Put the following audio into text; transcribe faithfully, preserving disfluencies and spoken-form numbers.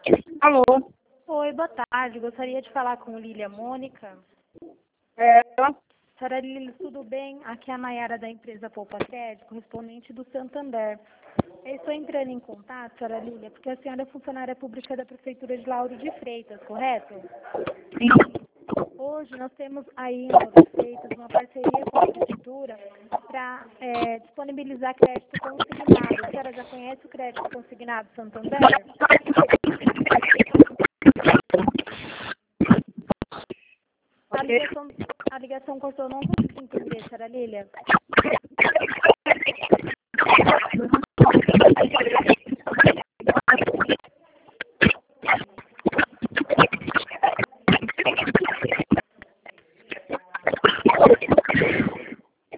Alô? Oi, boa tarde. Gostaria de falar com Lília Mônica. É, Senhora Lília, tudo bem? Aqui é a Nayara da empresa Poupa Crédito, correspondente do Santander. Eu estou entrando em contato, senhora Lília, porque a senhora é funcionária pública da Prefeitura de Lauro de Freitas, correto? Hoje nós temos aí em Lauro de Freitas uma parceria com a Prefeitura para é, disponibilizar crédito consignado. A senhora já conhece o crédito consignado Santander? A ligação, a ligação cortou, não consegui entender, senhora Lília.